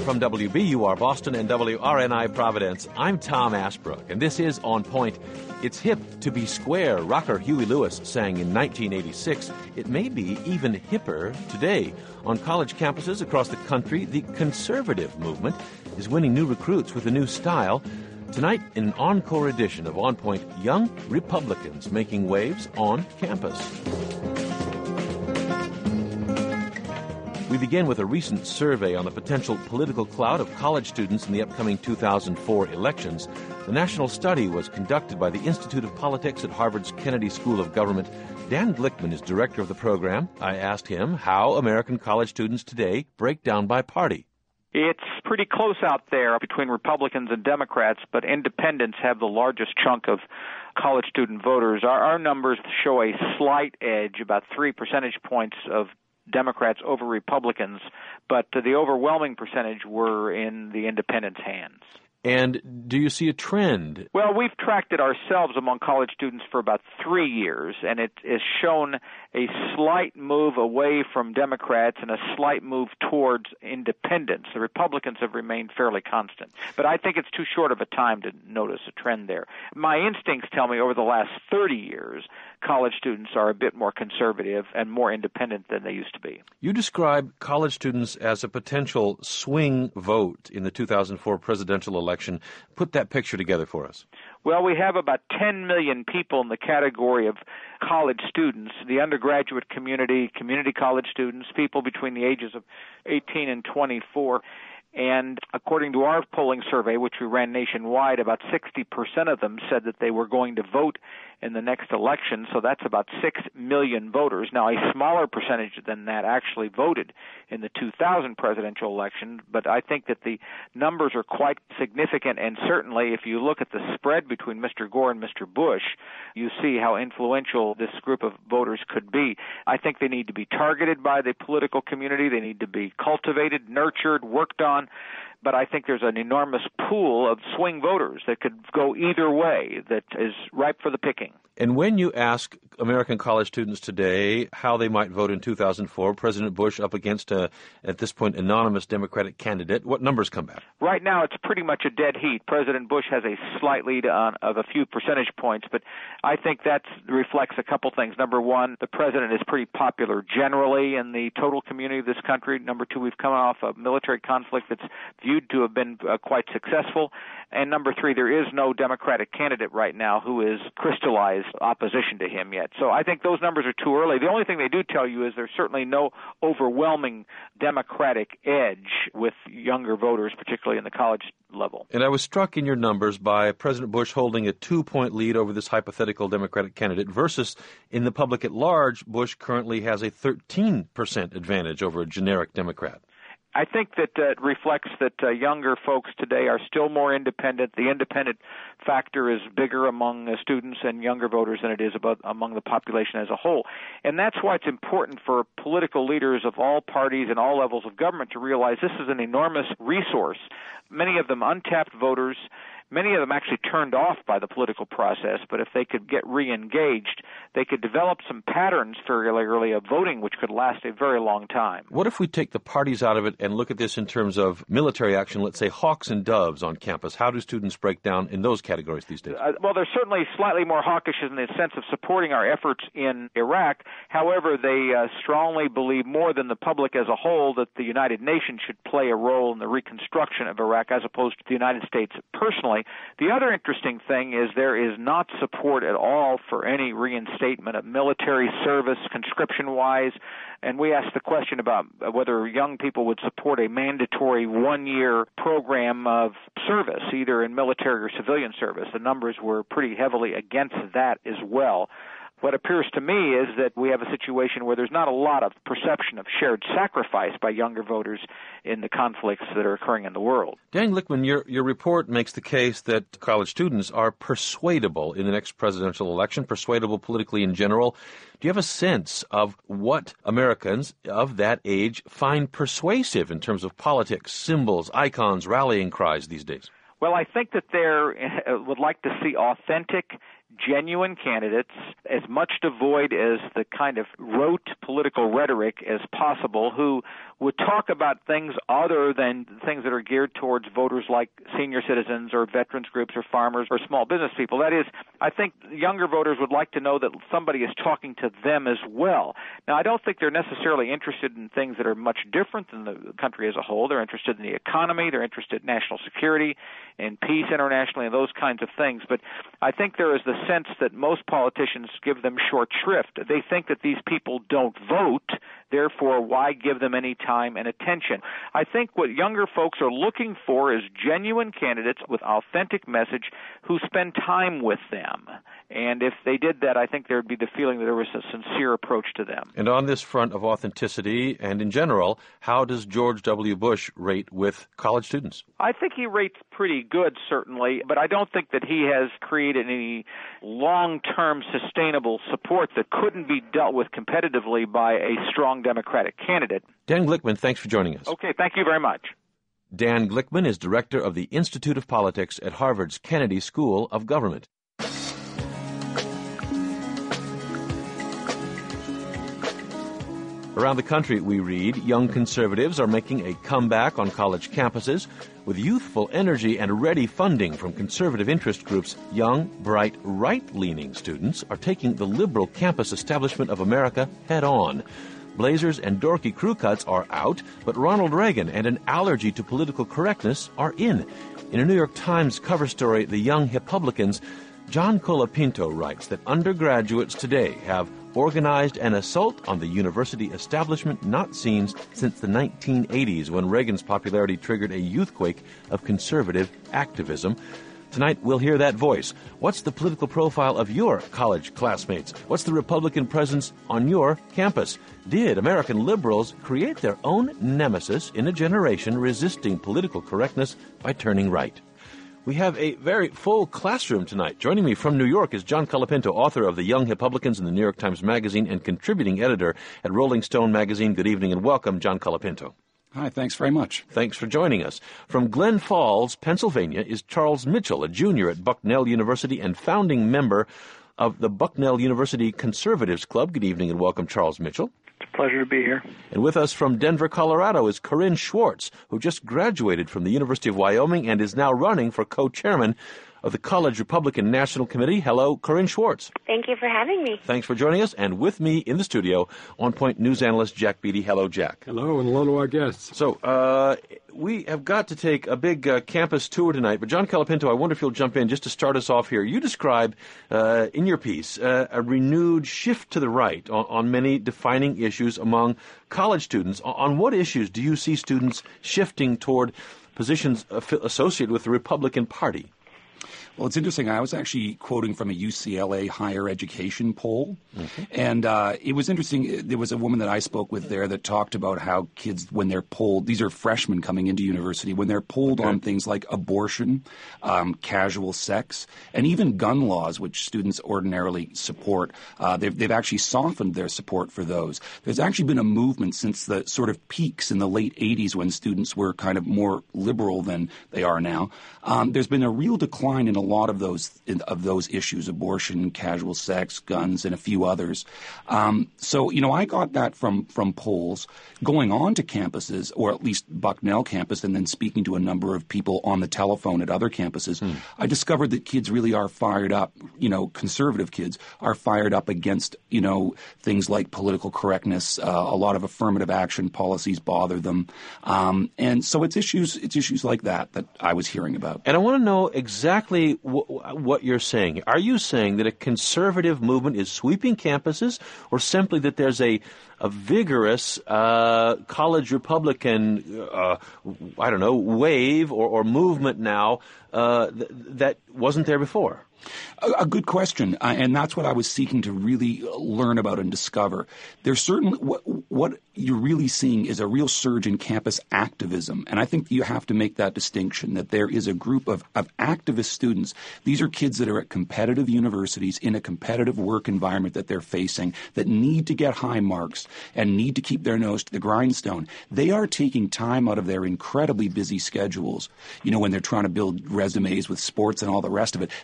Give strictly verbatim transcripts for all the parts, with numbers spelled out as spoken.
From W B U R Boston and W R N I Providence, I'm Tom Ashbrook, and this is On Point. It's hip to be square, rocker Huey Lewis sang in nineteen eighty-six. It may be even hipper today. On college campuses across the country, the conservative movement is winning new recruits with a new style. Tonight, in an encore edition of On Point, young Republicans making waves on campus. We begin with a recent survey on the potential political clout of college students in the upcoming two thousand four elections. The national study was conducted by the Institute of Politics at Harvard's Kennedy School of Government. Dan Glickman is director of the program. I asked him how American college students today break down by party. It's pretty close out there between Republicans and Democrats, but independents have the largest chunk of college student voters. Our, our numbers show a slight edge, about three percentage points of Democrats over Republicans, but the overwhelming percentage were in the independents' hands. And do you see a trend? Well, we've tracked it ourselves among college students for about three years, and it has shown a slight move away from Democrats and a slight move towards independents. The Republicans have remained fairly constant. But I think it's too short of a time to notice a trend there. My instincts tell me over the last thirty years, college students are a bit more conservative and more independent than they used to be. You describe college students as a potential swing vote in the two thousand four presidential election. Put that picture together for us. Well, we have about ten million people in the category of college students, the undergraduate community, community college students, people between the ages of eighteen and twenty-four. And according to our polling survey, which we ran nationwide, about sixty percent of them said that they were going to vote in the next election, so that's about six million voters. Now, a smaller percentage than that actually voted in the two thousand presidential election, but I think that the numbers are quite significant, and certainly if you look at the spread between Mister Gore and Mister Bush, you see how influential this group of voters could be. I think they need to be targeted by the political community. They need to be cultivated, nurtured, worked on. But I think there's an enormous pool of swing voters that could go either way that is ripe for the picking. And when you ask American college students today how they might vote in two thousand four, President Bush up against a, at this point, anonymous Democratic candidate, what numbers come back? Right now, it's pretty much a dead heat. President Bush has a slight lead on, of a few percentage points, but I think that reflects a couple things. Number one, the president is pretty popular generally in the total community of this country. Number two, we've come off a military conflict that's viewed to have been uh, quite successful. And number three, there is no Democratic candidate right now who is crystallized opposition to him yet. So I think those numbers are too early. The only thing they do tell you is there's certainly no overwhelming Democratic edge with younger voters, particularly in the college level. And I was struck in your numbers by President Bush holding a two-point lead over this hypothetical Democratic candidate versus in the public at large, Bush currently has a thirteen percent advantage over a generic Democrat. I think that uh, it reflects that uh, younger folks today are still more independent. The independent factor is bigger among uh, students and younger voters than it is about, among the population as a whole. And that's why it's important for political leaders of all parties and all levels of government to realize this is an enormous resource. Many of them untapped voters. Many of them actually turned off by the political process, but if they could get re-engaged, they could develop some patterns fairly early of voting, which could last a very long time. What if we take the parties out of it and look at this in terms of military action, let's say hawks and doves on campus? How do students break down in those categories these days? Uh, well, they're certainly slightly more hawkish in the sense of supporting our efforts in Iraq. However, they uh, strongly believe more than the public as a whole that the United Nations should play a role in the reconstruction of Iraq as opposed to the United States personally. The other interesting thing is there is not support at all for any reinstatement of military service, conscription-wise, and we asked the question about whether young people would support a mandatory one-year program of service, either in military or civilian service. The numbers were pretty heavily against that as well. What appears to me is that we have a situation where there's not a lot of perception of shared sacrifice by younger voters in the conflicts that are occurring in the world. Dan Glickman, your, your report makes the case that college students are persuadable in the next presidential election, persuadable politically in general. Do you have a sense of what Americans of that age find persuasive in terms of politics, symbols, icons, rallying cries these days? Well, I think that they would like to see authentic, genuine candidates, as much devoid as the kind of rote political rhetoric as possible, who would talk about things other than things that are geared towards voters like senior citizens or veterans groups or farmers or small business people. That is, I think younger voters would like to know that somebody is talking to them as well. Now, I don't think they're necessarily interested in things that are much different than the country as a whole. They're interested in the economy. They're interested in national security and peace internationally and those kinds of things. But I think there is the sense that most politicians give them short shrift. They think that these people don't vote, therefore why give them any time and attention? I think what younger folks are looking for is genuine candidates with authentic message who spend time with them. And if they did that, I think there would be the feeling that there was a sincere approach to them. And on this front of authenticity and in general, how does George W. Bush rate with college students? I think he rates pretty good, certainly, but I don't think that he has created any long-term sustainable support that couldn't be dealt with competitively by a strong Democratic candidate. Dan Glickman, thanks for joining us. Okay, thank you very much. Dan Glickman is director of the Institute of Politics at Harvard's Kennedy School of Government. Around the country, we read, young conservatives are making a comeback on college campuses. With youthful energy and ready funding from conservative interest groups, young, bright, right-leaning students are taking the liberal campus establishment of America head-on. Blazers and dorky crew cuts are out, but Ronald Reagan and an allergy to political correctness are in. In a New York Times cover story, The Young Republicans, John Colapinto writes that undergraduates today have organized an assault on the university establishment not seen since the nineteen eighties, when Reagan's popularity triggered a youthquake of conservative activism. Tonight, we'll hear that voice. What's the political profile of your college classmates? What's the Republican presence on your campus? Did American liberals create their own nemesis in a generation resisting political correctness by turning right? We have a very full classroom tonight. Joining me from New York is John Colapinto, author of The Young Republicans in the New York Times Magazine and contributing editor at Rolling Stone Magazine. Good evening and welcome, John Colapinto. Hi, thanks very much. Thanks for joining us. From Glen Falls, Pennsylvania, is Charles Mitchell, a junior at Bucknell University and founding member of the Bucknell University Conservatives Club. Good evening and welcome, Charles Mitchell. It's a pleasure to be here. And with us from Denver, Colorado, is Corinne Schwartz, who just graduated from the University of Wyoming and is now running for co-chairman of the College Republican National Committee. Hello, Corinne Schwartz. Thank you for having me. Thanks for joining us. And with me in the studio, On Point news analyst Jack Beatty. Hello, Jack. Hello, and hello to our guests. So, uh, we have got to take a big uh, campus tour tonight, but John Colapinto, I wonder if you'll jump in just to start us off here. You describe uh, in your piece uh, a renewed shift to the right on, on many defining issues among college students. On, on what issues do you see students shifting toward positions associated with the Republican Party? Well, it's interesting. I was actually quoting from a U C L A higher education poll. Okay. And uh, it was interesting. There was a woman that I spoke with there that talked about how kids, when they're polled, these are freshmen coming into university, when they're polled okay. on things like abortion, um, casual sex, and even gun laws, which students ordinarily support, uh, they've, they've actually softened their support for those. There's actually been a movement since the sort of peaks in the late eighties when students were kind of more liberal than they are now. Um, there's been a real decline in a lot of those of those issues: abortion, casual sex, guns, and a few others. Um, so, you know, I got that from from polls, going on to campuses, or at least Bucknell campus, and then speaking to a number of people on the telephone at other campuses. Hmm. I discovered that kids really are fired up. You know, conservative kids are fired up against, you know, things like political correctness. Uh, a lot of affirmative action policies bother them, um, and so it's issues it's issues like that that I was hearing about. And I want to know exactly w- what you're saying. Are you saying that a conservative movement is sweeping campuses, or simply that there's a, a vigorous uh, college Republican, uh, I don't know, wave or, or movement now uh, th- that wasn't there before? A, a good question, uh, and that's what I was seeking to really learn about and discover. There's certainly what, what you're really seeing is a real surge in campus activism, and I think you have to make that distinction, that there is a group of, of activist students. These are kids that are at competitive universities in a competitive work environment that they're facing, that need to get high marks and need to keep their nose to the grindstone. They are taking time out of their incredibly busy schedules, you know, when they're trying to build resumes with sports and all the rest of it. They're taking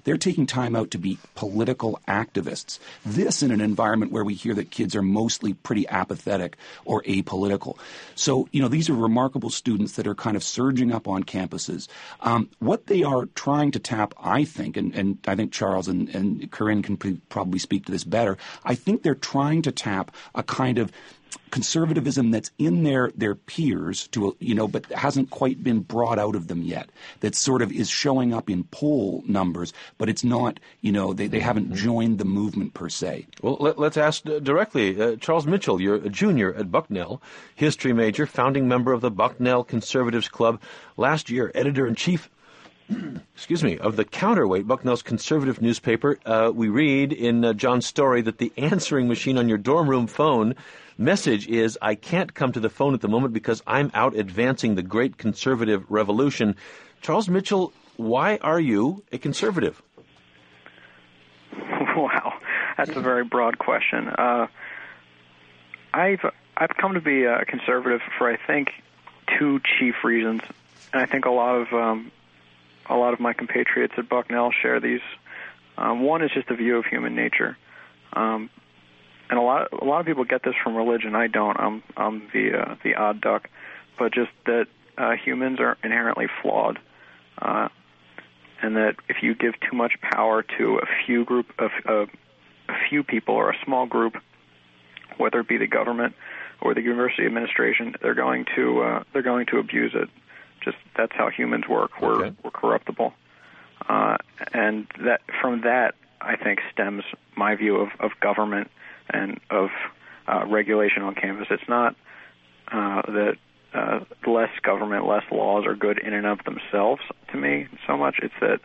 taking time out to be political activists. This in an environment where we hear that kids are mostly pretty apathetic or apolitical. So, you know, these are remarkable students that are kind of surging up on campuses. Um, what they are trying to tap, I think, and, and I think Charles and, and Corinne can pre- probably speak to this better, I think they're trying to tap a kind of conservatism that's in their, their peers, to you know, but hasn't quite been brought out of them yet. That sort of is showing up in poll numbers, but it's not, you know, they, they haven't joined the movement per se. Well, let, let's ask directly. Uh, Charles Mitchell, you're a junior at Bucknell, history major, founding member of the Bucknell Conservatives Club, last year editor-in-chief excuse me, of the Counterweight, Bucknell's conservative newspaper. Uh, we read in uh, John's story that the answering machine on your dorm room phone message is, I can't come to the phone at the moment because I'm out advancing the great conservative revolution. Charles Mitchell, why are you a conservative? Wow, that's a very broad question. Uh, I've I've come to be a conservative for, I think, two chief reasons, and I think a lot of um, a lot of my compatriots at Bucknell share these. Um, one is just a view of human nature, um, and a lot a lot of people get this from religion. I don't. I'm I'm the uh, the odd duck, but just that uh, humans are inherently flawed, uh, and that if you give too much power to a few group of uh, a few people or a small group, whether it be the government or the university administration, they're going to uh, they're going to abuse it. Just that's how humans work. We're okay. we're corruptible, uh, and that from that I think stems my view of, of government and of uh, regulation on campus. It's not uh, that uh, less government, less laws are good in and of themselves to me so much. It's that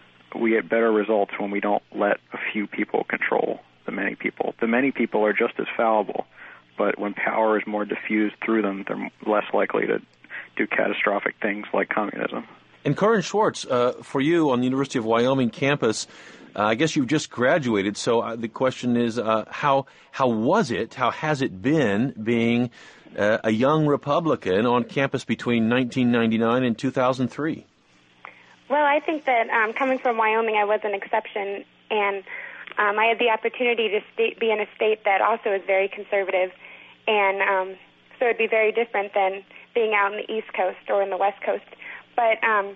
we get better results when we don't let a few people control the many people. The many people are just as fallible, but when power is more diffused through them, they're less likely to do catastrophic things like communism. And Corinne Schwartz, uh, for you on the University of Wyoming campus, uh, I guess you've just graduated, so uh, the question is, uh, how how was it, how has it been being uh, a young Republican on campus between nineteen ninety-nine and two thousand three? Well, I think that um, coming from Wyoming, I was an exception, and um, I had the opportunity to state, be in a state that also is very conservative, and um, so it would be very different than being out on the East Coast or in the West Coast. But um,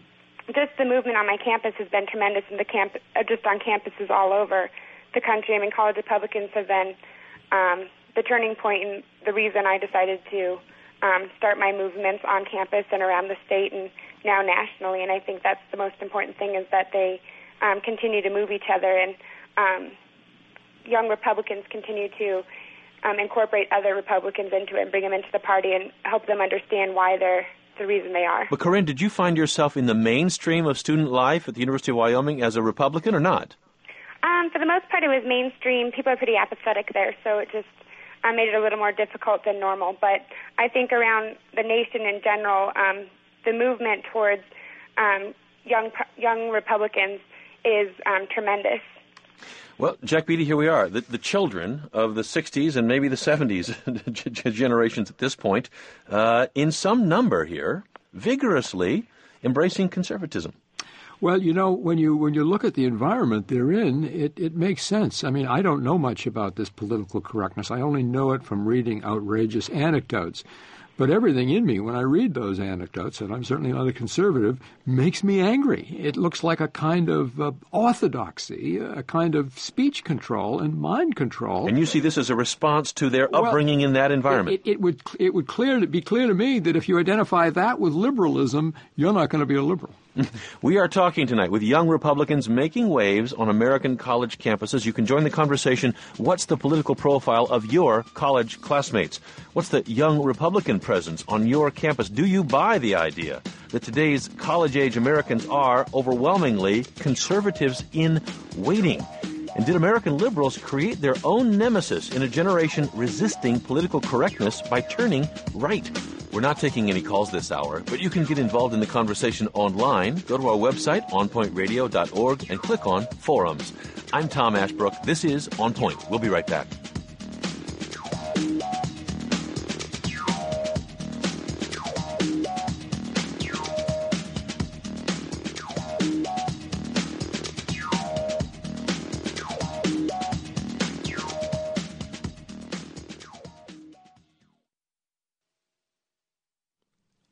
just the movement on my campus has been tremendous, and the camp, uh, just on campuses all over the country. I mean, college Republicans have been um, the turning point and the reason I decided to um, start my movements on campus and around the state and now nationally. And I think that's the most important thing, is that they um, continue to move each other, and um, young Republicans continue to Um, incorporate other Republicans into it and bring them into the party and help them understand why they're the reason they are. But Corinne, did you find yourself in the mainstream of student life at the University of Wyoming as a Republican or not? Um, for the most part, it was mainstream. People are pretty apathetic there, so it just uh, made it a little more difficult than normal. But I think around the nation in general, um, the movement towards um, young young Republicans is um, tremendous. Well, Jack Beatty, here we are, the, the children of the sixties and maybe the seventies generations at this point, uh, in some number here, vigorously embracing conservatism. Well, you know, when you when you look at the environment they're in, it, it makes sense. I mean, I don't know much about this political correctness. I only know it from reading outrageous anecdotes. But everything in me, when I read those anecdotes, and I'm certainly not a conservative, makes me angry. It looks like a kind of uh, orthodoxy, a kind of speech control and mind control. And you see this as a response to their well, upbringing in that environment. It, it, it would it would clear be clear to me that if you identify that with liberalism, you're not going to be a liberal. We are talking tonight with young Republicans making waves on American college campuses. You can join the conversation. What's the political profile of your college classmates? What's the young Republican presence on your campus? Do you buy the idea that today's college-age Americans are overwhelmingly conservatives in waiting? And did American liberals create their own nemesis in a generation resisting political correctness by turning right? We're not taking any calls this hour, but you can get involved in the conversation online. Go to our website, on point radio dot org, and click on Forums. I'm Tom Ashbrook. This is On Point. We'll be right back.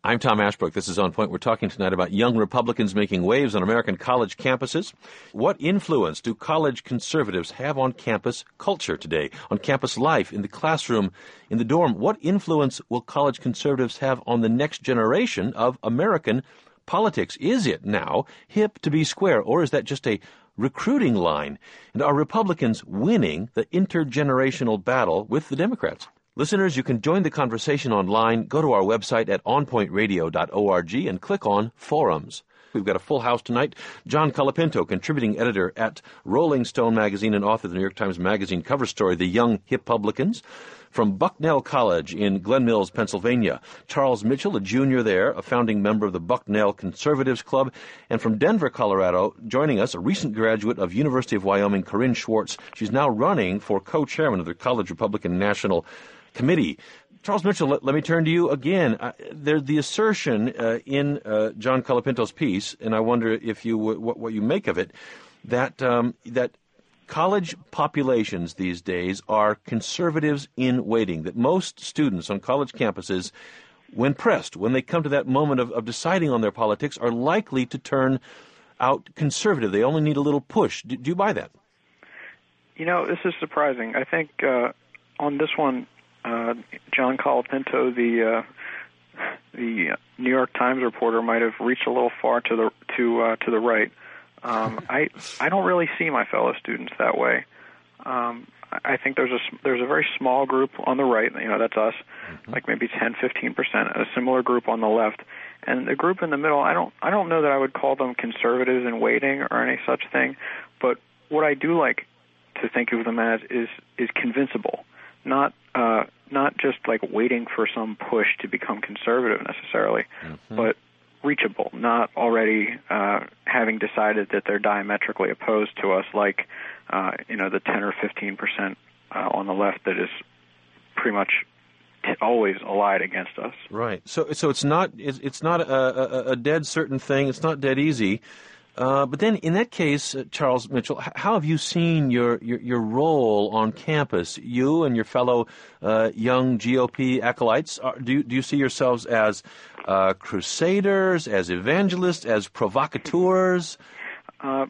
I'm Tom Ashbrook. This is On Point. We're talking tonight about young Republicans making waves on American college campuses. What influence do college conservatives have on campus culture today, on campus life, in the classroom, in the dorm? What influence will college conservatives have on the next generation of American politics? Is it now hip to be square, or is that just a recruiting line? And are Republicans winning the intergenerational battle with the Democrats? Listeners, you can join the conversation online. Go to our website at on point radio dot org and click on Forums. We've got a full house tonight. John Colapinto, contributing editor at Rolling Stone magazine and author of the New York Times Magazine cover story, The Young Hip-Publicans. From Bucknell College in Glen Mills, Pennsylvania, Charles Mitchell, a junior there, a founding member of the Bucknell Conservatives Club. And from Denver, Colorado, joining us, a recent graduate of University of Wyoming, Corinne Schwartz. She's now running for co-chairman of the College Republican National Committee. Charles Mitchell, let, let me turn to you again. Uh, there's the assertion uh, in uh, John Colapinto's piece, and I wonder if you what, what you make of it, that um, that college populations these days are conservatives in waiting, that most students on college campuses, when pressed, when they come to that moment of, of deciding on their politics, are likely to turn out conservative. They only need a little push. Do, do you buy that? You know, this is surprising. I think uh, on this one, uh, John Colapinto, the uh, the New York Times reporter, might have reached a little far to the to uh, to the right. Um, I I don't really see my fellow students that way. Um, I think there's a there's a very small group on the right. You know, that's us, mm-hmm. like maybe ten, fifteen percent. A similar group on the left, and the group in the middle. I don't I don't know that I would call them conservatives in waiting or any such thing. But what I do like to think of them as is is convincible, not uh, not just like waiting for some push to become conservative necessarily, mm-hmm. but reachable, not already uh, having decided that they're diametrically opposed to us, like uh, you know the ten or fifteen percent uh, on the left that is pretty much t- always allied against us. Right. So, so it's not it's, it's not a, a, a dead certain thing. It's not dead easy. Uh, but then, in that case, uh, Charles Mitchell, how have you seen your, your, your role on campus? You and your fellow uh, young G O P acolytes, are, do, do you see yourselves as uh, crusaders, as evangelists, as provocateurs? Uh,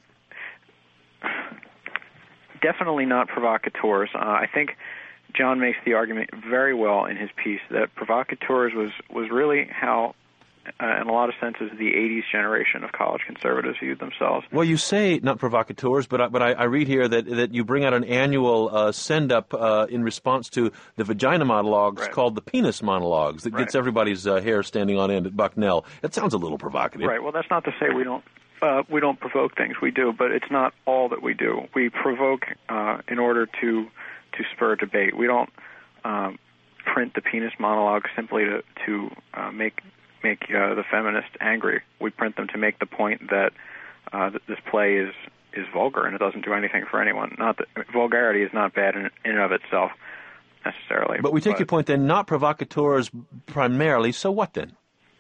definitely not provocateurs. Uh, I think John makes the argument very well in his piece that provocateurs was, was really how Uh, in a lot of senses, the eighties generation of college conservatives viewed themselves. Well, you say not provocateurs, but I, but I, I read here that, that you bring out an annual uh, send-up uh, in response to the vagina monologues right. called the penis monologues that right. gets everybody's uh, hair standing on end at Bucknell. It sounds a little provocative. Right. Well, that's not to say we don't uh, we don't provoke things. We do, but it's not all that we do. We provoke uh, in order to to spur debate. We don't um, print the penis monologue simply to to uh, make. make uh, the feminists angry. We print them to make the point that uh, that this play is is vulgar and it doesn't do anything for anyone. Not that vulgarity is not bad in, in and of itself necessarily. But we take but, your point then, not provocateurs primarily. So what then?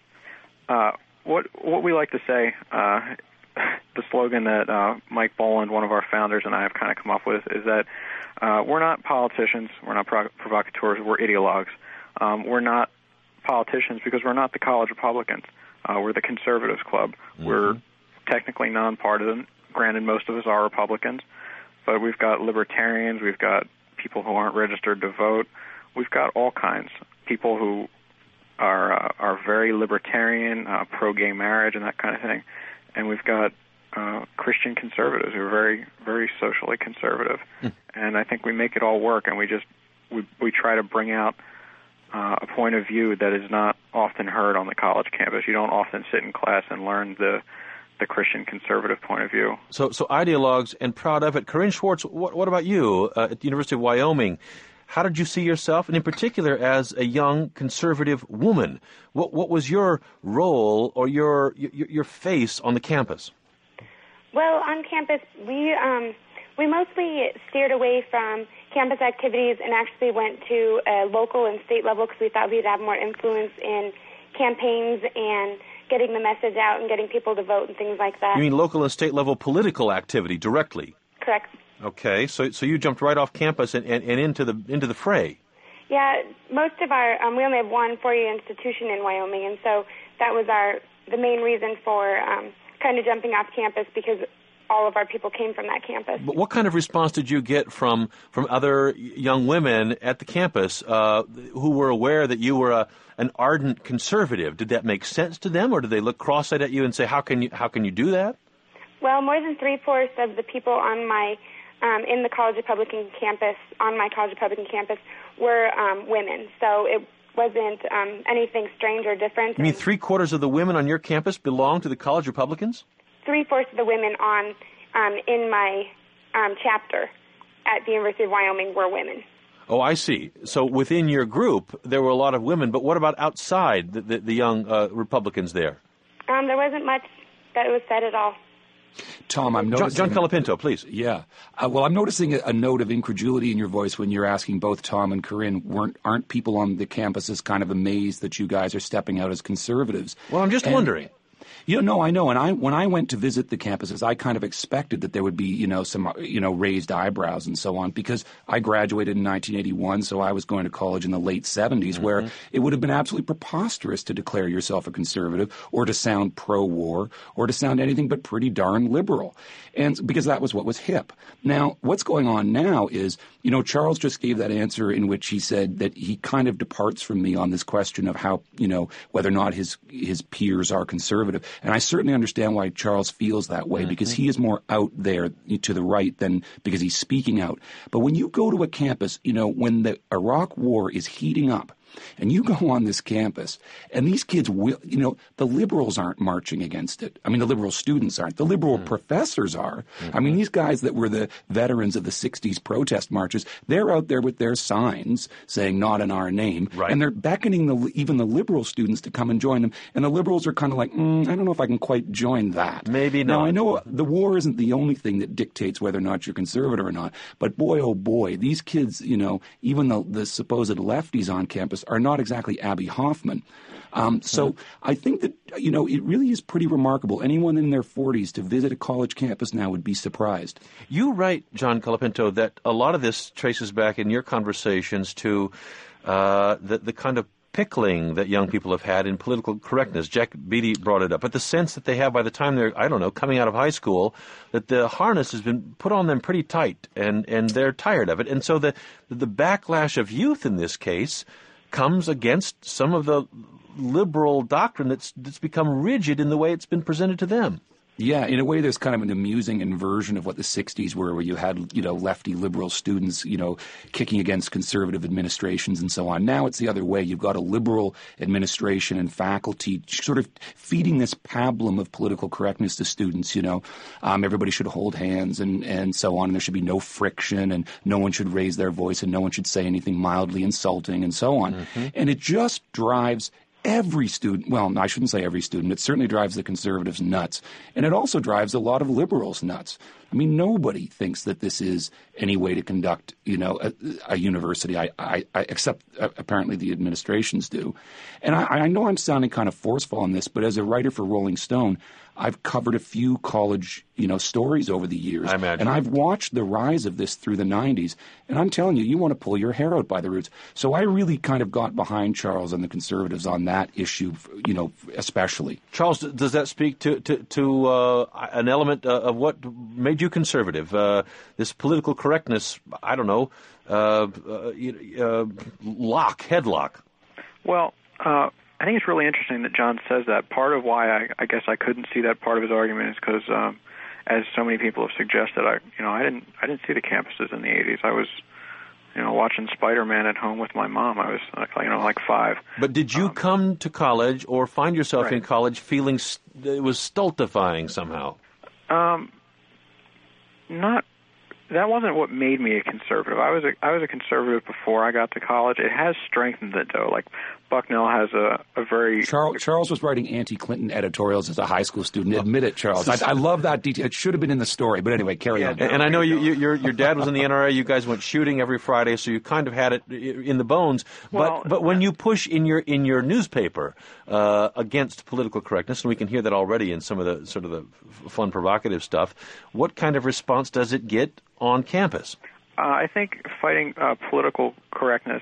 Uh, what what we like to say, uh, the slogan that uh, Mike Boland, one of our founders, and I have kind of come up with is that uh, we're not politicians, we're not prov- provocateurs, we're ideologues. Um, we're not politicians because we're not the college Republicans. Uh, we're the Conservatives Club. Mm-hmm. We're technically nonpartisan. Granted, most of us are Republicans, but we've got libertarians, we've got people who aren't registered to vote, we've got all kinds. People who are uh, are very libertarian, uh, pro-gay marriage and that kind of thing. And we've got uh, Christian conservatives who are very, very socially conservative. Mm. And I think we make it all work, and we just we we try to bring out Uh, a point of view that is not often heard on the college campus. You don't often sit in class and learn the the Christian conservative point of view. So, so ideologues and proud of it. Corinne Schwartz, what, what about you uh, at the University of Wyoming? How did you see yourself, and in particular as a young conservative woman? What what was your role or your your, your face on the campus? Well, on campus, we um, we mostly steered away from campus activities and actually went to a local and state level because we thought we'd have more influence in campaigns and getting the message out and getting people to vote and things like that. You mean local and state level political activity directly? Correct. Okay, so so you jumped right off campus and, and, and into the into the fray. Yeah, most of our, um, we only have one four-year institution in Wyoming, and so that was our the main reason for um, kind of jumping off campus, because all of our people came from that campus. But what kind of response did you get from, from other young women at the campus uh, who were aware that you were a, an ardent conservative? Did that make sense to them, or did they look cross-eyed at you and say, how can you, how can you do that? Well, more than three-fourths of the people on my um, in the College Republican campus, on my College Republican campus, were um, women. So it wasn't um, anything strange or different. You mean three-quarters of the women on your campus belong to the College Republicans? Three-fourths of the women on um, in my um, chapter at the University of Wyoming were women. Oh, I see. So within your group, there were a lot of women, but what about outside the, the, the young uh, Republicans there? Um, there wasn't much that was said at all. Tom, I'm noticing... John, John Colapinto, please. Yeah. Uh, well, I'm noticing a, a note of incredulity in your voice when you're asking both Tom and Corinne, weren't, aren't people on the campuses kind of amazed that you guys are stepping out as conservatives? Well, I'm just and, wondering. You know, no, I know. And I, when I went to visit the campuses, I kind of expected that there would be, you know, some, you know, raised eyebrows and so on, because I graduated in nineteen eighty-one, so I was going to college in the late seventies, mm-hmm. where it would have been absolutely preposterous to declare yourself a conservative or to sound pro-war or to sound anything but pretty darn liberal. And because that was what was hip. Now, what's going on now is, you know, Charles just gave that answer in which he said that he kind of departs from me on this question of how, you know, whether or not his his peers are conservative. And I certainly understand why Charles feels that way, mm-hmm. because he is more out there to the right than because he's speaking out. But when you go to a campus, you know, when the Iraq War is heating up, and you go on this campus, and these kids will, you know, the liberals aren't marching against it. I mean, the liberal students aren't. The liberal mm-hmm. professors are. Mm-hmm. I mean, these guys that were the veterans of the sixties protest marches, they're out there with their signs saying not in our name. Right. And they're beckoning the, even the liberal students to come and join them. And the liberals are kind of like, mm, I don't know if I can quite join that. Maybe not. Now, I know the war isn't the only thing that dictates whether or not you're conservative or not. But boy, oh boy, these kids, you know, even the, the supposed lefties on campus are not exactly Abby Hoffman. Um, so I think that, you know, it really is pretty remarkable. Anyone in their forties to visit a college campus now would be surprised. You write, John Colapinto, that a lot of this traces back in your conversations to uh, the, the kind of pickling that young people have had in political correctness. Jack Beatty brought it up, but the sense that they have by the time they're, I don't know, coming out of high school, that the harness has been put on them pretty tight, and, and they're tired of it. And so the the backlash of youth in this case comes against some of the liberal doctrine that's that's become rigid in the way it's been presented to them. Yeah, in a way, there's kind of an amusing inversion of what the sixties were, where you had, you know, lefty liberal students, you know, kicking against conservative administrations and so on. Now it's the other way. You've got a liberal administration and faculty sort of feeding this pablum of political correctness to students, you know. Um, everybody should hold hands and, and so on, and there should be no friction, and no one should raise their voice, and no one should say anything mildly insulting and so on. Mm-hmm. And it just drives every student, well, I shouldn't say every student, it certainly drives the conservatives nuts. And it also drives a lot of liberals nuts. I mean, nobody thinks that this is any way to conduct, you know, a, a university, I, I, I, except uh, apparently the administrations do. And I, I know I'm sounding kind of forceful on this, but as a writer for Rolling Stone, I've covered a few college, you know, stories over the years. I imagine. And I've watched the rise of this through the nineties. And I'm telling you, you want to pull your hair out by the roots. So I really kind of got behind Charles and the conservatives on that issue, you know, especially. Charles, does that speak to, to, to uh, an element uh, of what made you conservative? Uh, this political correctness, I don't know, uh, uh, uh, lock, headlock. Well, uh I think it's really interesting that John says that. Part of why I, I guess I couldn't see that part of his argument is because, um, as so many people have suggested, I you know I didn't I didn't see the campuses in the eighties. I was, you know, watching Spider-Man at home with my mom. I was like, you know like five. But did you um, come to college or find yourself right. in college feeling st- it was stultifying somehow? Um, not. That wasn't what made me a conservative. I was a, I was a conservative before I got to college. It has strengthened it, though. Like, Bucknell has a, a very... Charles, Charles was writing anti-Clinton editorials as a high school student. Admit it, Charles. I, I love that detail. It should have been in the story. But anyway, carry yeah, on. And, and I know you, you, your your dad was in the N R A. You guys went shooting every Friday, so you kind of had it in the bones. But well, but when you push in your in your newspaper uh, against political correctness, and we can hear that already in some of the sort of the fun, provocative stuff, what kind of response does it get on campus? Uh, I think fighting uh, political correctness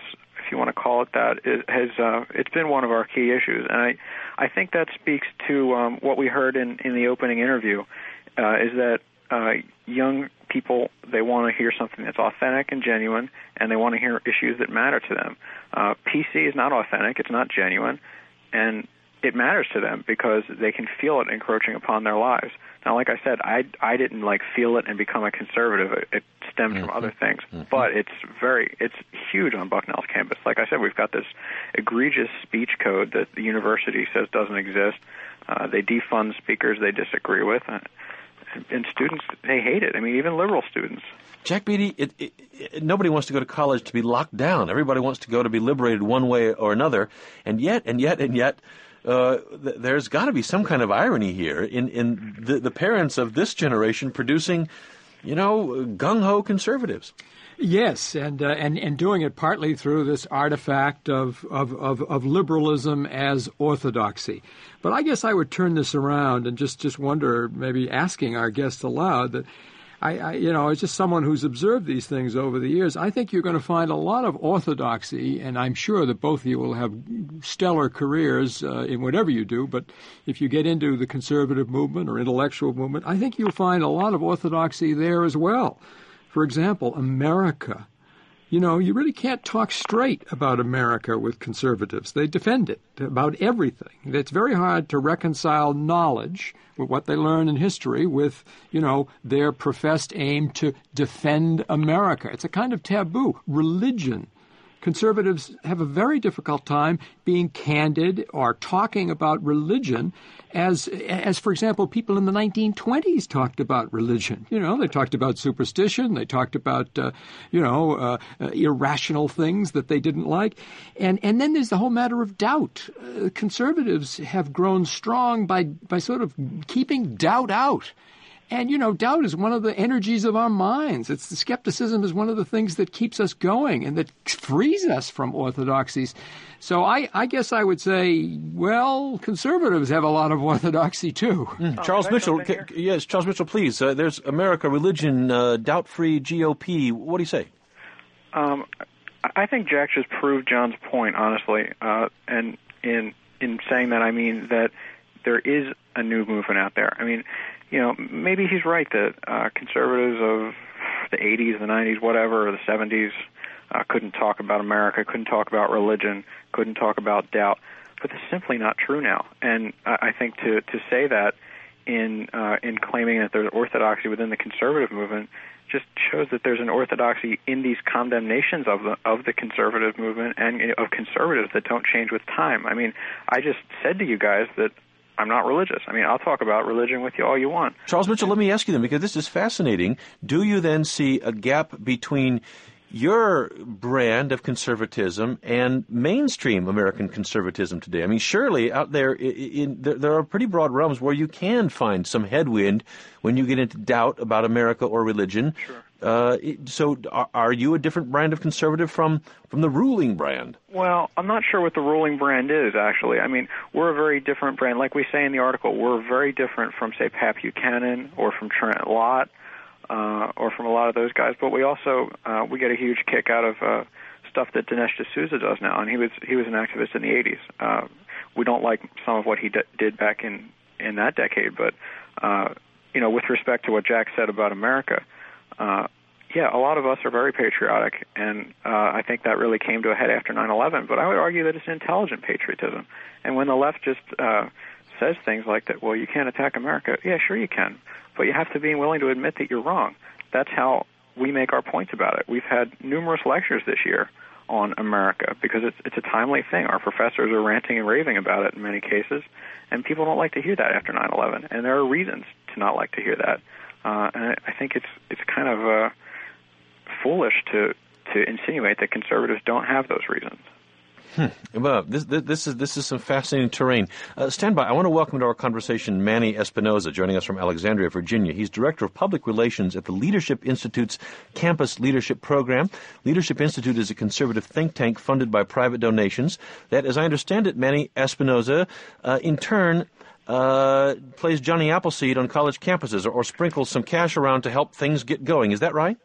you want to call it that, is, has uh, it's been one of our key issues, and I I think that speaks to um, what we heard in, in the opening interview, uh, is that uh, young people, they want to hear something that's authentic and genuine, and they want to hear issues that matter to them. Uh, P C is not authentic, it's not genuine, and it matters to them because they can feel it encroaching upon their lives. Now, like I said, I, I didn't like feel it and become a conservative. It, it stemmed mm-hmm. from other things, mm-hmm. but it's very it's huge on Bucknell's campus. Like I said, we've got this egregious speech code that the university says doesn't exist. Uh, they defund speakers they disagree with, uh, and, and students, they hate it. I mean, even liberal students. Jack Beatty, it, it, it, nobody wants to go to college to be locked down. Everybody wants to go to be liberated one way or another, and yet, and yet, and yet. Uh, th- there's got to be some kind of irony here in, in the, the parents of this generation producing, you know, gung-ho conservatives. Yes, and uh, and and doing it partly through this artifact of, of, of, of liberalism as orthodoxy. But I guess I would turn this around and just, just wonder, maybe asking our guests aloud, that I, I, you know, as just someone who's observed these things over the years, I think you're going to find a lot of orthodoxy, and I'm sure that both of you will have stellar careers uh, in whatever you do, but if you get into the conservative movement or intellectual movement, I think you'll find a lot of orthodoxy there as well. For example, America. You know, you really can't talk straight about America with conservatives. They defend it about everything. It's very hard to reconcile knowledge with what they learn in history with, you know, their professed aim to defend America. It's a kind of taboo. Religion. Conservatives have a very difficult time being candid or talking about religion as, as, for example, people in the nineteen twenties talked about religion. You know, they talked about superstition. They talked about, uh, you know, uh, uh, irrational things that they didn't like. And, and then there's the whole matter of doubt. Uh, conservatives have grown strong by, by sort of keeping doubt out. And, you know, doubt is one of the energies of our minds. It's the skepticism is one of the things that keeps us going and that frees us from orthodoxies. So I, I guess I would say, well, conservatives have a lot of orthodoxy, too. Mm. Oh, Charles Mitchell, c- yes, Charles Mitchell, please. Uh, there's America, religion, uh, doubt-free G O P. What do you say? Um, I think Jack just proved John's point, honestly. Uh, and in in saying that, I mean that there is a new movement out there. I mean, you know, maybe he's right that uh, conservatives of the eighties, the nineties, whatever, or the seventies uh, couldn't talk about America, couldn't talk about religion, couldn't talk about doubt. But that's simply not true now. And uh, I think to, to say that in uh, in claiming that there's orthodoxy within the conservative movement just shows that there's an orthodoxy in these condemnations of the of the conservative movement and you know, of conservatives that don't change with time. I mean, I just said to you guys that I'm not religious. I mean, I'll talk about religion with you all you want. Charles Mitchell, let me ask you then, because this is fascinating. Do you then see a gap between your brand of conservatism and mainstream American conservatism today? I mean, surely out there, in, in, there, there are pretty broad realms where you can find some headwind when you get into doubt about America or religion. Sure. Uh, so are, are you a different brand of conservative from, from the ruling brand? Well, I'm not sure what the ruling brand is, actually. I mean, we're a very different brand. Like we say in the article, we're very different from, say, Pat Buchanan or from Trent Lott uh, or from a lot of those guys. But we also uh, we get a huge kick out of uh, stuff that Dinesh D'Souza does now, and he was he was an activist in the eighties. Uh, we don't like some of what he d- did back in, in that decade, but, uh, you know, with respect to what Jack said about America, Uh, yeah, a lot of us are very patriotic, and uh, I think that really came to a head after nine eleven, but I would argue that it's intelligent patriotism. And when the left just uh, says things like that, well, you can't attack America, yeah, sure you can, but you have to be willing to admit that you're wrong. That's how we make our points about it. We've had numerous lectures this year on America because it's, it's a timely thing. Our professors are ranting and raving about it in many cases, and people don't like to hear that after nine eleven, and there are reasons to not like to hear that. Uh, and I think it's it's kind of uh, foolish to to insinuate that conservatives don't have those reasons. Hmm. Well, this, this is this is some fascinating terrain. Uh, stand by. I want to welcome to our conversation Manny Espinoza, joining us from Alexandria, Virginia. He's Director of Public Relations at the Leadership Institute's Campus Leadership Program. Leadership Institute is a conservative think tank funded by private donations that, as I understand it, Manny Espinoza, uh, in turn, Uh, plays Johnny Appleseed on college campuses or, or sprinkles some cash around to help things get going. Is that right?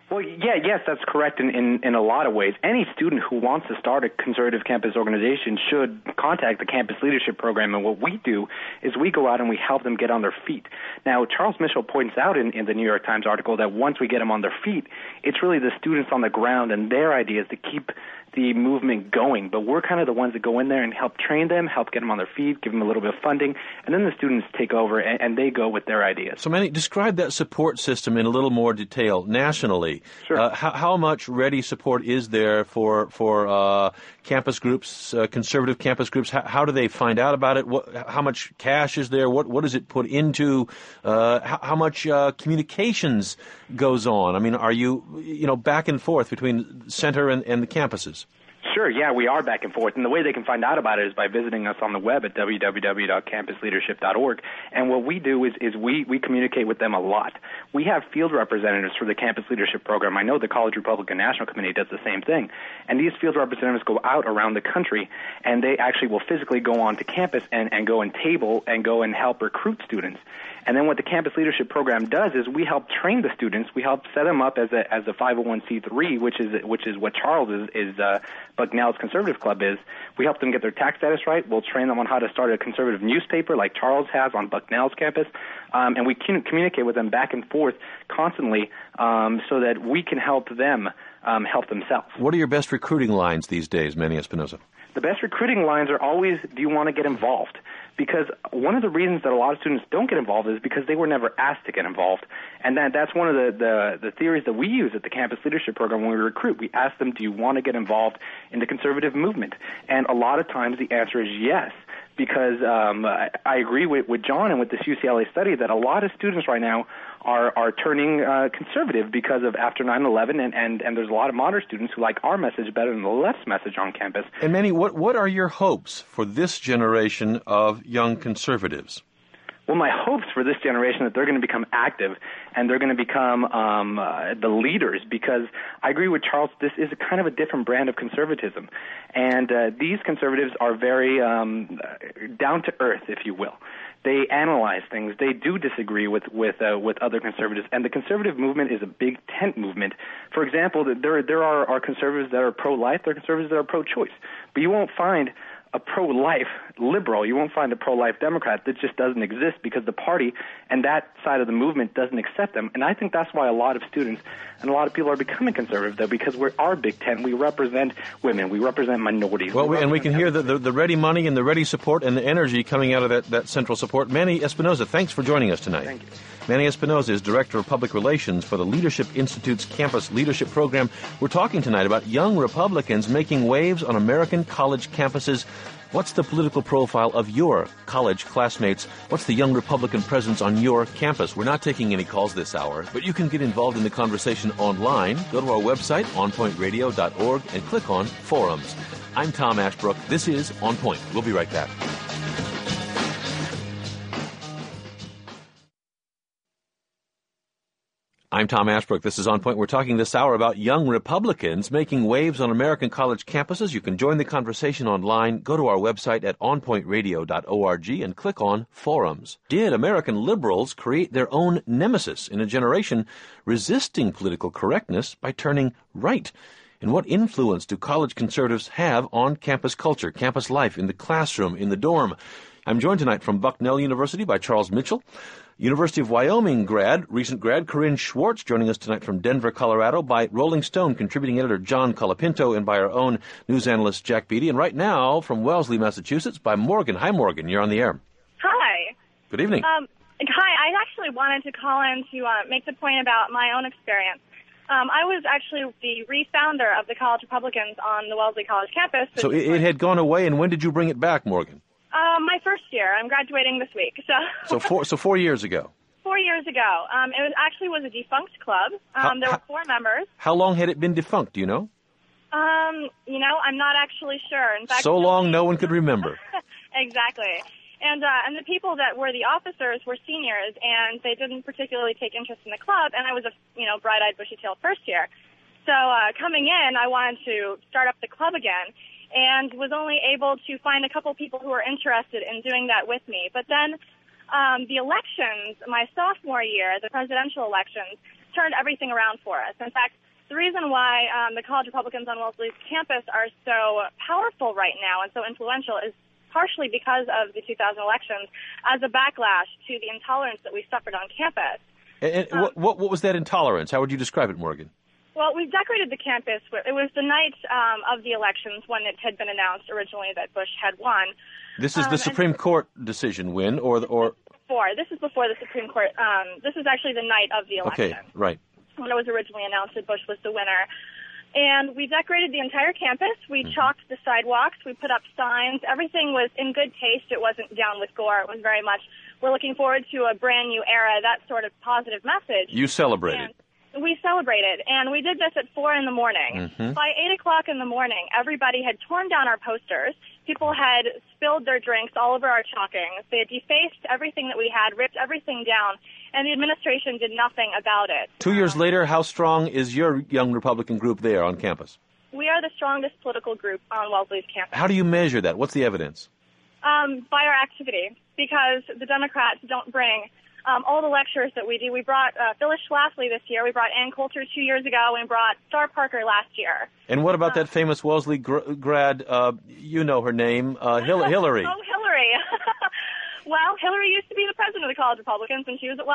Well, yeah, yes, that's correct in, in, in a lot of ways. Any student who wants to start a conservative campus organization should contact the Campus Leadership Program, and what we do is we go out and we help them get on their feet. Now, Charles Mitchell points out in, in the New York Times article that once we get them on their feet, it's really the students on the ground and their ideas to keep the movement going, but we're kind of the ones that go in there and help train them, help get them on their feet, give them a little bit of funding, and then the students take over and, and they go with their ideas. So, Manny, describe that support system in a little more detail nationally. Sure. Uh, how, how much ready support is there for for uh, campus groups, uh, conservative campus groups? How, how do they find out about it? What, how much cash is there? What what does it put into? Uh, how, how much uh, communications goes on? I mean, are you you know back and forth between center and, and the campuses? Sure, yeah, we are back and forth. And the way they can find out about it is by visiting us on the web at w w w dot campus leadership dot org. And what we do is, is we, we communicate with them a lot. We have field representatives for the Campus Leadership Program. I know the College Republican National Committee does the same thing. And these field representatives go out around the country, and they actually will physically go onto campus and, and go and table and go and help recruit students. And then what the Campus Leadership Program does is we help train the students. We help set them up as a as a five oh one c three, which is which is what Charles is, is uh, Bucknell's Conservative Club is. We help them get their tax status right. We'll train them on how to start a conservative newspaper like Charles has on Bucknell's campus. Um, and we can communicate with them back and forth constantly um, so that we can help them um, help themselves. What are your best recruiting lines these days, Manny Espinoza? The best recruiting lines are always, do you want to get involved? Because one of the reasons that a lot of students don't get involved is because they were never asked to get involved. And that, that's one of the, the, the theories that we use at the Campus Leadership Program when we recruit. We ask them, do you want to get involved in the conservative movement? And a lot of times the answer is yes. Because um, I, I agree with, with John and with this U C L A study that a lot of students right now are, are turning uh, conservative because of after nine eleven, and, and, and there's a lot of modern students who like our message better than the left's message on campus. And Manny, what, what are your hopes for this generation of young conservatives? Well, my hopes for this generation that they're going to become active and they're going to become um, uh, the leaders, because I agree with Charles, this is a kind of a different brand of conservatism. And uh, these conservatives are very um, down to earth, if you will. They analyze things. They do disagree with with uh, with other conservatives, and the conservative movement is a big tent movement. For example, there there are, are conservatives that are pro-life. There are conservatives that are pro-choice, but you won't find a pro-life liberal. You won't find a pro-life Democrat. That just doesn't exist because the party and that side of the movement doesn't accept them. And I think that's why a lot of students and a lot of people are becoming conservative, though, because we're our big tent. We represent women. We represent minorities. Well, we we, and we can hear the, the, the ready money and the ready support and the energy coming out of that, that central support. Manny Espinoza, thanks for joining us tonight. Thank you. Manny Espinoza is Director of Public Relations for the Leadership Institute's Campus Leadership Program. We're talking tonight about young Republicans making waves on American college campuses. What's the political profile of your college classmates? What's the young Republican presence on your campus? We're not taking any calls this hour, but you can get involved in the conversation online. Go to our website, on point radio dot org, and click on Forums. I'm Tom Ashbrook. This is On Point. We'll be right back. I'm Tom Ashbrook. This is On Point. We're talking this hour about young Republicans making waves on American college campuses. You can join the conversation online. Go to our website at on point radio dot org and click on Forums. Did American liberals create their own nemesis in a generation resisting political correctness by turning right? And what influence do college conservatives have on campus culture, campus life, in the classroom, in the dorm? I'm joined tonight from Bucknell University by Charles Mitchell. University of Wyoming grad, recent grad, Corinne Schwartz, joining us tonight from Denver, Colorado, by Rolling Stone contributing editor John Colapinto, and by our own news analyst Jack Beatty. And right now, from Wellesley, Massachusetts, by Morgan. Hi, Morgan. You're on the air. Hi. Good evening. Um, hi. I actually wanted to call in to uh, make the point about my own experience. Um, I was actually the re-founder of the College Republicans on the Wellesley College campus. So it, it had gone away, and when did you bring it back, Morgan? Um, my first year. I'm graduating this week. So so four so four years ago. Four years ago. Um, it was actually was a defunct club. Um, how, there were how, four members. How long had it been defunct? Do you know? Um, you know, I'm not actually sure. In fact, so long, no one could remember. Exactly. And uh, and the people that were the officers were seniors, and they didn't particularly take interest in the club. And I was a you know bright-eyed, bushy-tailed first year. So uh, coming in, I wanted to start up the club again, and was only able to find a couple people who were interested in doing that with me. But then um, the elections, my sophomore year, the presidential elections, turned everything around for us. In fact, the reason why um, the college Republicans on Wellesley's campus are so powerful right now and so influential is partially because of the two thousand elections as a backlash to the intolerance that we suffered on campus. And, and um, what, what, what was that intolerance? How would you describe it, Morgan? Well, we decorated the campus. With, it was the night um, of the elections when it had been announced originally that Bush had won. This is um, the Supreme Court decision win, or the, or before. This is before the Supreme Court. Um, this is actually the night of the election. Okay, right. When it was originally announced that Bush was the winner. And we decorated the entire campus. We mm-hmm. chalked the sidewalks. We put up signs. Everything was in good taste. It wasn't down with gore. It was very much, we're looking forward to a brand new era, that sort of positive message. You celebrated. And we celebrated. And we did this at four in the morning. Mm-hmm. By eight o'clock in the morning, everybody had torn down our posters. People had spilled their drinks all over our chalking. They had defaced everything that we had, ripped everything down, and the administration did nothing about it. Two years later, how strong is your young Republican group there on campus? We are the strongest political group on Wellesley's campus. How do you measure that? What's the evidence? Um, by our activity, because the Democrats don't bring um, all the lectures that we do. We brought uh, Phyllis Schlafly this year. We brought Ann Coulter two years ago. We brought Star Parker last year. And what about uh, that famous Wellesley gr- grad, uh, you know her name, uh, Hil- Hillary? Oh, Hillary. Well, Hillary used to be the president of the College Republicans, and she was at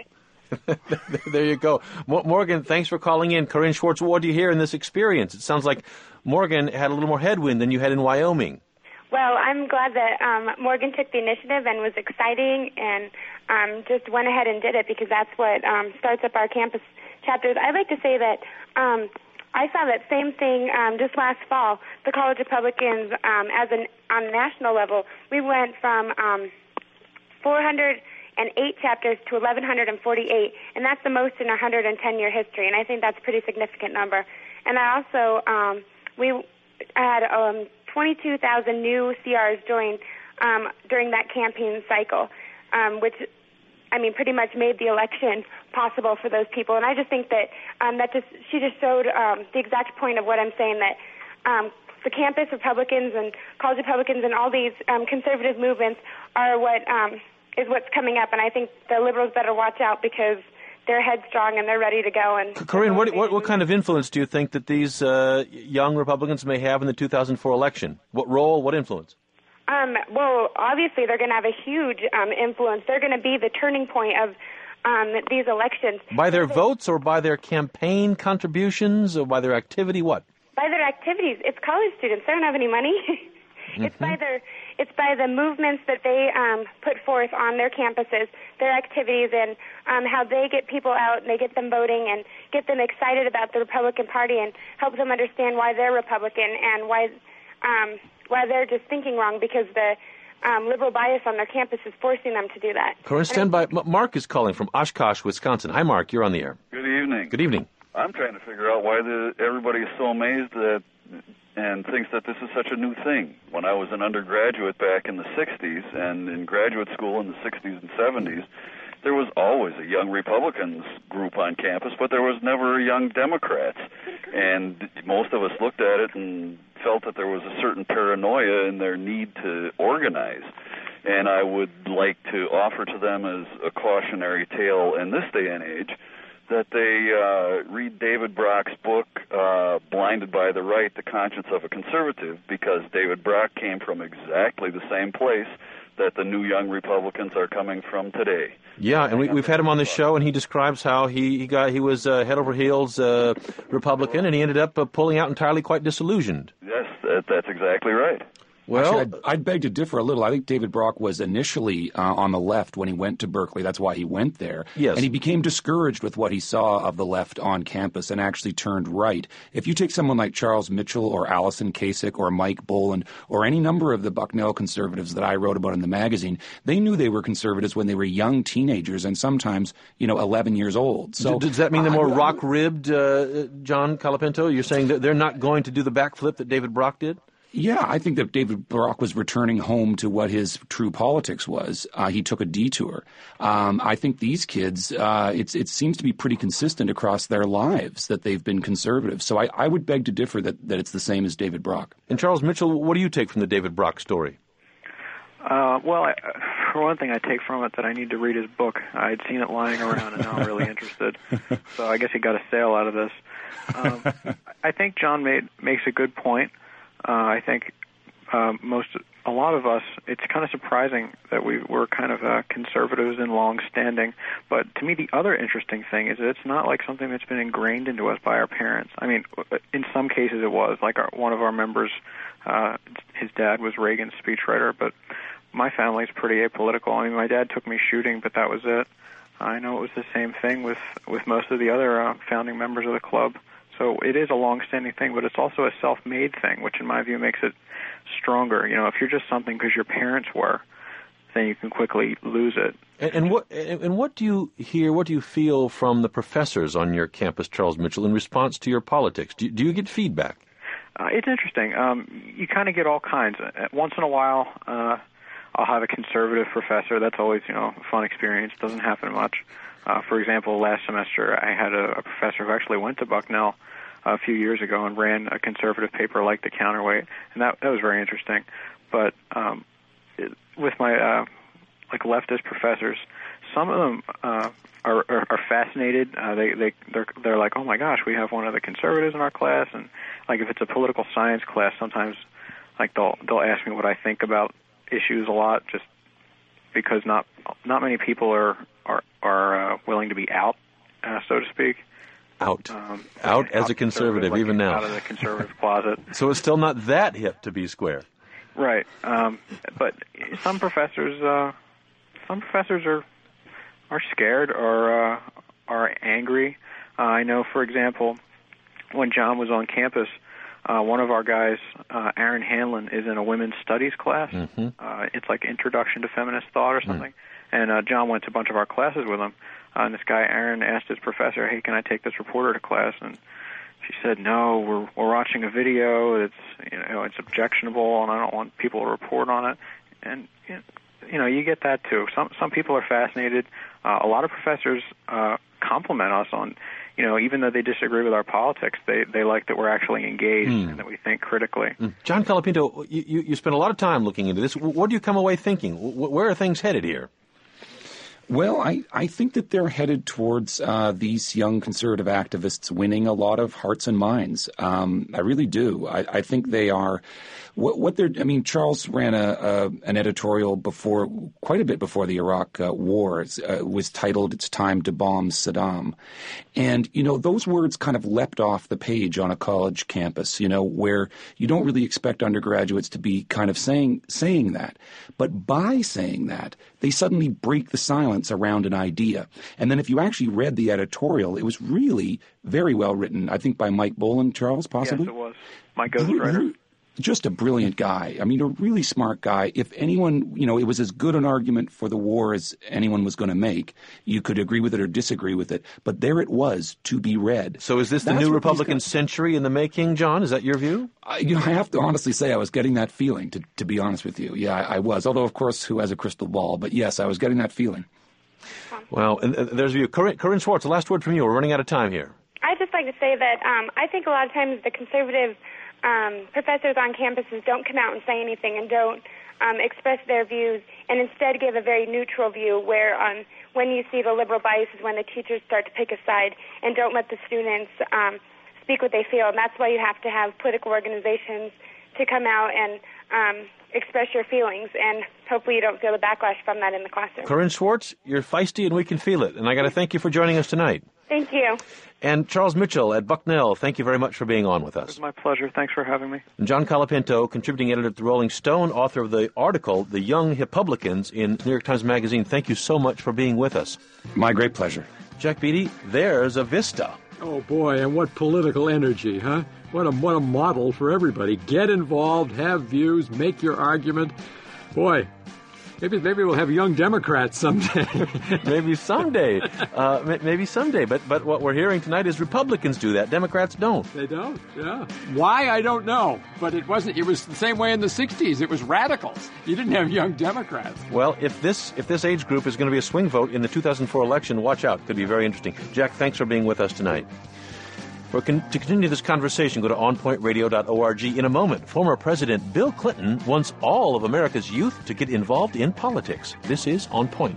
Wellesley. There you go. Morgan, thanks for calling in. Corinne Schwartz, what do you hear in this experience? It sounds like Morgan had a little more headwind than you had in Wyoming. Well, I'm glad that um, Morgan took the initiative and was exciting and um, just went ahead and did it, because that's what um, starts up our campus chapters. I'd like to say that um, I saw that same thing um, just last fall. The College Republicans, um, as an on a national level, we went from um, four hundred eight chapters to eleven forty-eight, and that's the most in our one hundred ten year history, and I think that's a pretty significant number. And I also, um, we had um, twenty-two thousand new C Rs join um, during that campaign cycle, um, which, I mean, pretty much made the election possible for those people. And I just think that um, that just she just showed um, the exact point of what I'm saying, that um, the campus Republicans and college Republicans and all these um, conservative movements are what um, is what's coming up. And I think the liberals better watch out, because they're headstrong and they're ready to go. And Corinne, what, what what kind of influence do you think that these uh, young Republicans may have in the two thousand four election? What role, what influence? Um, well, obviously they're going to have a huge um, influence. They're going to be the turning point of um, these elections. By their votes, or by their campaign contributions, or by their activity, what? By their activities. It's college students. They don't have any money. mm-hmm. It's by their It's by the movements that they um, put forth on their campuses, their activities, and um, how they get people out and they get them voting and get them excited about the Republican Party and help them understand why they're Republican and why um, why they're just thinking wrong, because the um, liberal bias on their campus is forcing them to do that. Corinne, stand by. Mark is calling from Oshkosh, Wisconsin. Hi, Mark. You're on the air. Good evening. Good evening. I'm trying to figure out why the, everybody is so amazed that and thinks that this is such a new thing. When I was an undergraduate back in the sixties and in graduate school in the sixties and seventies, there was always a young Republicans group on campus, but there was never a young Democrats. And most of us looked at it and felt that there was a certain paranoia in their need to organize. And I would like to offer to them as a cautionary tale in this day and age that they uh, read David Brock's book, uh, Blinded by the Right, The Conscience of a Conservative, because David Brock came from exactly the same place that the new young Republicans are coming from today. Yeah, and we, we've had him on the show, and he describes how he, he got he was uh, head over heels uh, Republican, and he ended up uh, pulling out entirely quite disillusioned. Yes, that, that's exactly right. Well, Actually, I'd, I'd beg to differ a little. I think David Brock was initially uh, on the left when he went to Berkeley. That's why he went there. Yes. And he became discouraged with what he saw of the left on campus and actually turned right. If you take someone like Charles Mitchell or Allison Kasich or Mike Boland or any number of the Bucknell conservatives that I wrote about in the magazine, they knew they were conservatives when they were young teenagers and sometimes, you know, eleven years old. So does that mean they're more rock-ribbed, uh, John Calapinto? You're saying that they're not going to do the backflip that David Brock did? Yeah, I think that David Brock was returning home to what his true politics was. Uh, he took a detour. Um, I think these kids, uh, it's, it seems to be pretty consistent across their lives that they've been conservative. So I, I would beg to differ that, that it's the same as David Brock. And Charles Mitchell, what do you take from the David Brock story? Uh, well, I, for one thing, I take from it that I need to read his book. I had seen it lying around, and now I'm really interested. So I guess he got a sale out of this. Um, I think John made makes a good point. Uh, I think uh, most, a lot of us, it's kind of surprising that we we're kind of uh, conservatives and long-standing. But to me, the other interesting thing is that it's not like something that's been ingrained into us by our parents. I mean, in some cases it was. Like our, one of our members, uh, his dad was Reagan's speechwriter, but my family's pretty apolitical. I mean, my dad took me shooting, but that was it. I know it was the same thing with, with most of the other uh, founding members of the club. So it is a long-standing thing, but it's also a self-made thing, which in my view makes it stronger. You know, if you're just something because your parents were, then you can quickly lose it. And, and what and what do you hear, what do you feel from the professors on your campus, Charles Mitchell, in response to your politics? Do, do you get feedback? Uh, it's interesting. Um, you kind of get all kinds. Once in a while, uh, I'll have a conservative professor. That's always, you know, a fun experience. Doesn't happen much. Uh, for example, last semester I had a, a professor who actually went to Bucknell a few years ago and ran a conservative paper like The Counterweight, and that that was very interesting. But um, it, with my uh, like leftist professors, some of them uh, are, are, are fascinated. Uh, they they they're they're like, oh my gosh, we have one of the conservatives in our class, and like if it's a political science class, sometimes like they'll they'll ask me what I think about issues a lot, just because not not many people are are are uh, willing to be out, uh, so to speak. Out, um, out yeah, as a conservative, like even now. Out of the conservative closet. So it's still not that hip to be square. Right, um, but some professors, uh, some professors are are scared or uh, are angry. Uh, I know, for example, when John was on campus, uh, one of our guys, uh, Aaron Hanlon, is in a women's studies class. Mm-hmm. Uh, it's like Introduction to Feminist Thought or something. Mm. And uh, John went to a bunch of our classes with him. Uh, and this guy, Aaron, asked his professor, hey, can I take this reporter to class? And she said, no, we're we're watching a video. It's, you know, it's objectionable, and I don't want people to report on it. And, you know, you get that, too. Some some people are fascinated. Uh, a lot of professors uh, compliment us on, you know, even though they disagree with our politics, they, they like that we're actually engaged mm. and that we think critically. Mm. John Colapinto, you, you, you spent a lot of time looking into this. What do you come away thinking? Where are things headed here? Well, I, I think that they're headed towards uh, these young conservative activists winning a lot of hearts and minds. Um, I really do. I, I think they are what, what they're. I mean, Charles ran a, a an editorial before, quite a bit before the Iraq uh, War. It uh, was titled "It's Time to Bomb Saddam," and you know those words kind of leapt off the page on a college campus. You know, where you don't really expect undergraduates to be kind of saying saying that, but by saying that, they suddenly break the silence around an idea. And then if you actually read the editorial, it was really very well written, I think by Mike Boland, Charles, possibly? Yes, it was. My ghostwriter. Just a brilliant guy. I mean, a really smart guy. If anyone, you know, it was as good an argument for the war as anyone was going to make. You could agree with it or disagree with it, but there it was to be read. So is this the That's new Republican century in the making, John? Is that your view? I, you know, I have to honestly say I was getting that feeling, to, to be honest with you. Yeah, I, I was. Although, of course, who has a crystal ball? But yes, I was getting that feeling. Well, and, and there's you. Corinne, Corinne Schwartz, the last word from you. We're running out of time here. I'd just like to say that um, I think a lot of times the conservative um, professors on campuses don't come out and say anything and don't um, express their views, and instead give a very neutral view where um, when you see the liberal bias is when the teachers start to pick a side and don't let the students um, speak what they feel. And that's why you have to have political organizations to come out and um, express your feelings, and hopefully you don't feel the backlash from that in the classroom. Corinne Schwartz, you're feisty and we can feel it. And I got to thank you for joining us tonight. Thank you. And Charles Mitchell at Bucknell, thank you very much for being on with us. It was my pleasure. Thanks for having me. And John Colapinto, contributing editor at the Rolling Stone, author of the article, The Young Republicans, in New York Times Magazine. Thank you so much for being with us. My great pleasure. Jack Beatty, there's a vista. Oh, boy, and what political energy, huh? What a, what a model for everybody. Get involved, have views, make your argument. Boy, maybe maybe we'll have young Democrats someday. maybe someday. Uh, maybe someday. But but what we're hearing tonight is Republicans do that. Democrats don't. They don't, yeah. Why, I don't know. But it wasn't. It was the same way in the sixties. It was radicals. You didn't have young Democrats. Well, if this if this age group is going to be a swing vote in the two thousand four election, watch out. Could be very interesting. Jack, thanks for being with us tonight. For con- to continue this conversation, go to on point radio dot org. In a moment, former President Bill Clinton wants all of America's youth to get involved in politics. This is On Point.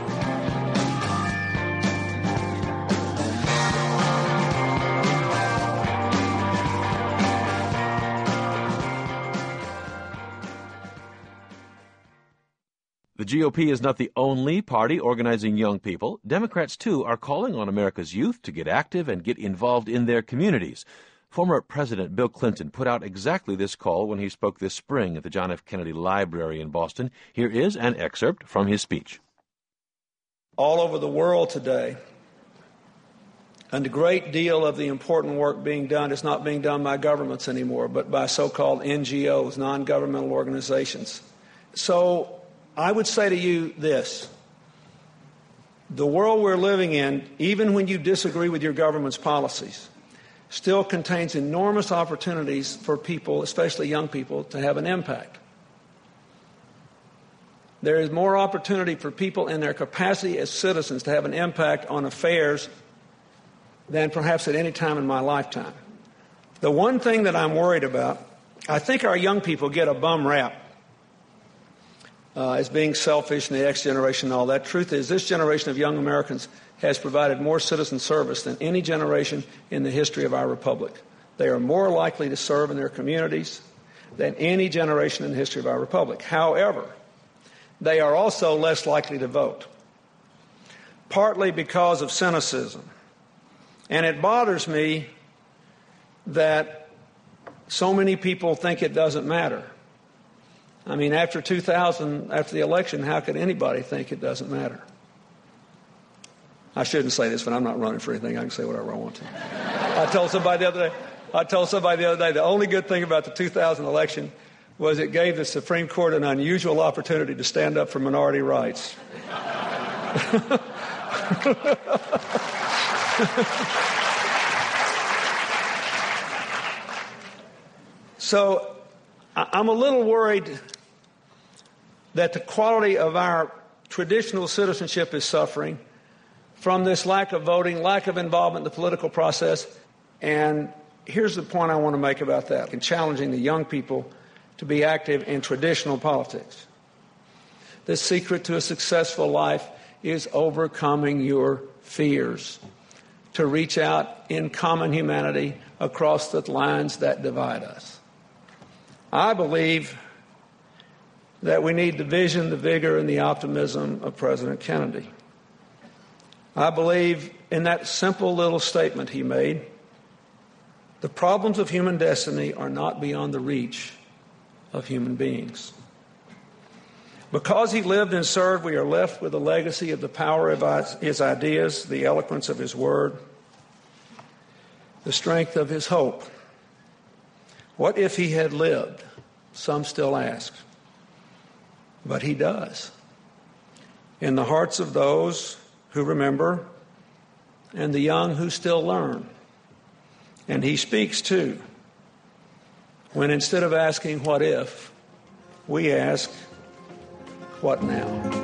The G O P is not the only party organizing young people. Democrats, too, are calling on America's youth to get active and get involved in their communities. Former President Bill Clinton put out exactly this call when he spoke this spring at the John F. Kennedy Library in Boston. Here is an excerpt from his speech. All over the world today, and a great deal of the important work being done is not being done by governments anymore, but by so-called N G Os, non-governmental organizations. So I would say to you this: the world we're living in, even when you disagree with your government's policies, still contains enormous opportunities for people, especially young people, to have an impact. There is more opportunity for people in their capacity as citizens to have an impact on affairs than perhaps at any time in my lifetime. The one thing that I'm worried about, I think our young people get a bum rap Uh, as being selfish and the X generation and all that. Truth is, this generation of young Americans has provided more citizen service than any generation in the history of our republic. They are more likely to serve in their communities than any generation in the history of our republic. However, they are also less likely to vote, partly because of cynicism. And it bothers me that so many people think it doesn't matter. I mean, after two thousand, after the election, how could anybody think it doesn't matter? I shouldn't say this, but I'm not running for anything. I can say whatever I want to. I told somebody the other day, I told somebody the other day, the only good thing about the two thousand election was it gave the Supreme Court an unusual opportunity to stand up for minority rights. So I'm a little worried that the quality of our traditional citizenship is suffering from this lack of voting, lack of involvement in the political process. And here's the point I want to make about that, in challenging the young people to be active in traditional politics. The secret to a successful life is overcoming your fears, to reach out in common humanity across the lines that divide us. I believe that we need the vision, the vigor, and the optimism of President Kennedy. I believe in that simple little statement he made: the problems of human destiny are not beyond the reach of human beings. Because he lived and served, we are left with a legacy of the power of his ideas, the eloquence of his word, the strength of his hope. What if he had lived? Some still ask. But he does. In the hearts of those who remember and the young who still learn. And he speaks too, when instead of asking what if, we ask what now.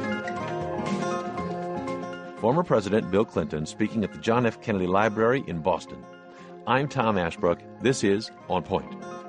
Former President Bill Clinton speaking at the John F. Kennedy Library in Boston. I'm Tom Ashbrook. This is On Point.